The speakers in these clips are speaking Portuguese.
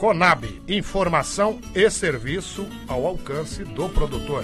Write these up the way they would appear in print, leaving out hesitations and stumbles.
Conab, informação e serviço ao alcance do produtor.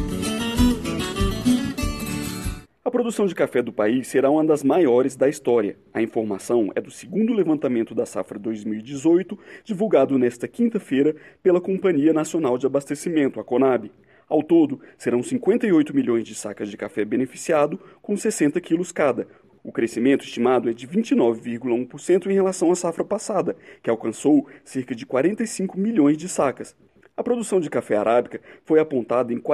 A produção de café do país será uma das maiores da história. A informação é do segundo levantamento da safra 2018, divulgado nesta quinta-feira pela Companhia Nacional de Abastecimento, a Conab. Ao todo, serão 58 milhões de sacas de café beneficiado, com 60 quilos cada. O crescimento estimado é de 29,1% em relação à safra passada, que alcançou cerca de 45 milhões de sacas. A produção de café arábica foi apontada em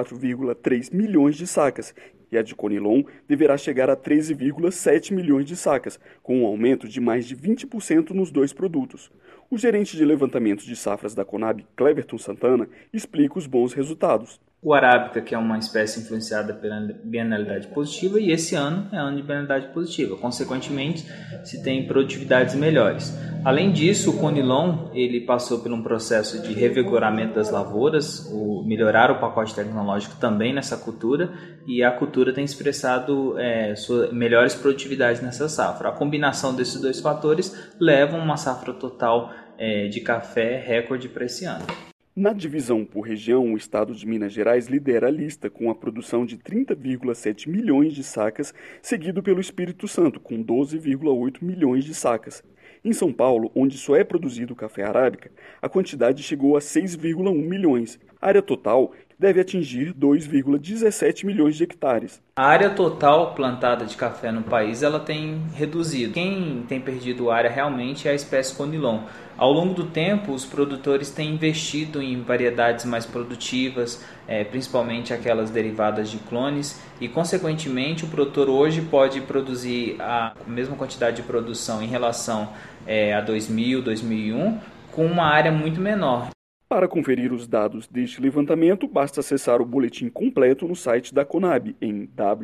44,3 milhões de sacas e a de Conilon deverá chegar a 13,7 milhões de sacas, com um aumento de mais de 20% nos dois produtos. O gerente de levantamento de safras da Conab, Cleverton Santana, explica os bons resultados. O arábica, que é uma espécie influenciada pela bienalidade positiva, e esse ano é ano de bienalidade positiva. Consequentemente, se tem produtividades melhores. Além disso, o Conilon ele passou por um processo de revigoramento das lavouras, melhorar o pacote tecnológico também nessa cultura, e a cultura tem expressado suas melhores produtividades nessa safra. A combinação desses dois fatores leva a uma safra total de café recorde para esse ano. Na divisão por região, o estado de Minas Gerais lidera a lista com a produção de 30,7 milhões de sacas, seguido pelo Espírito Santo, com 12,8 milhões de sacas. Em São Paulo, onde só é produzido café arábica, a quantidade chegou a 6,1 milhões. A área total deve atingir 2,17 milhões de hectares. A área total plantada de café no país ela tem reduzido. Quem tem perdido área realmente é a espécie Conilon. Ao longo do tempo, os produtores têm investido em variedades mais produtivas, principalmente aquelas derivadas de clones, e, consequentemente, o produtor hoje pode produzir a mesma quantidade de produção em relação a 2000, 2001, com uma área muito menor. Para conferir os dados deste levantamento, basta acessar o boletim completo no site da Conab em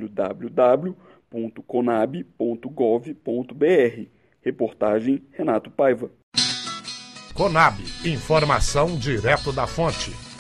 www.conab.gov.br. Reportagem Renato Paiva. Conab, informação direto da fonte.